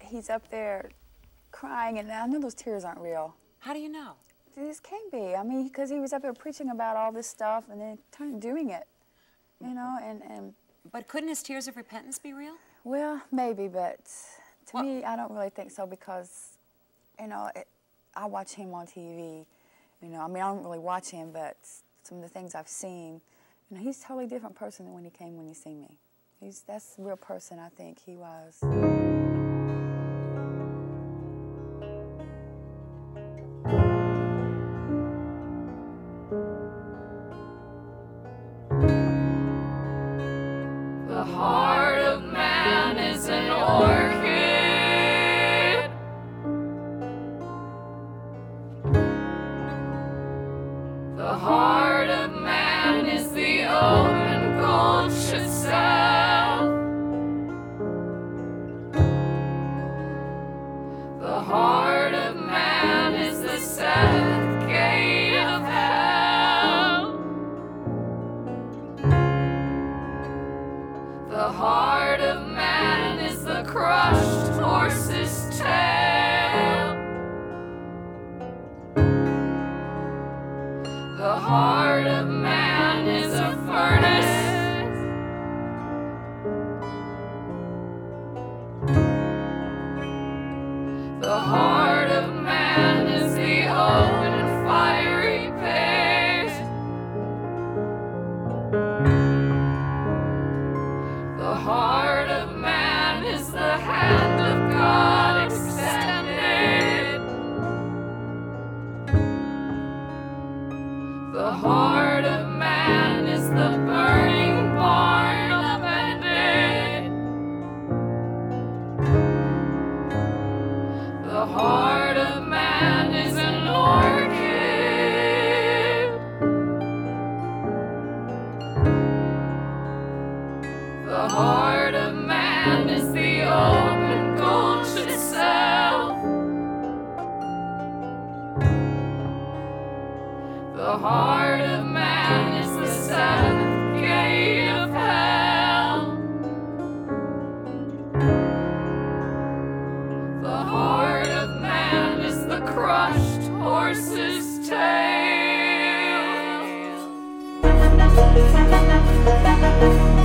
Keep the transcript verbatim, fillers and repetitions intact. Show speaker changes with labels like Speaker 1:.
Speaker 1: he's up there crying, and I know those tears aren't real.
Speaker 2: How do you know?
Speaker 1: This can't be. I mean, because he was up there preaching about all this stuff and then turned doing it, you know, and, and...
Speaker 2: But couldn't his tears of repentance be real?
Speaker 1: Well, maybe, but to
Speaker 2: Well,
Speaker 1: me, I don't really think so because, you know, it, I watch him on T V, you know, I mean, I don't really watch him, but some of the things I've seen, you know, he's a totally different person than when he came when he seen me. He's, that's the real person I think he was.
Speaker 3: The heart of man is an orchid. The heart of man is the open gulch itself. The heart of man is the seventh gate of hell. The heart of man is the crushed horse's tail. The heart of man is a furnace. The heart of man is the open and fiery pit. The heart of man is the hand of God extended. The heart of man is the burning barn upended. The heart of man is an orchid. The heart of man is the open gulch itself. The heart of man is the seventh gate of hell. The heart of man is the crushed horse's tail.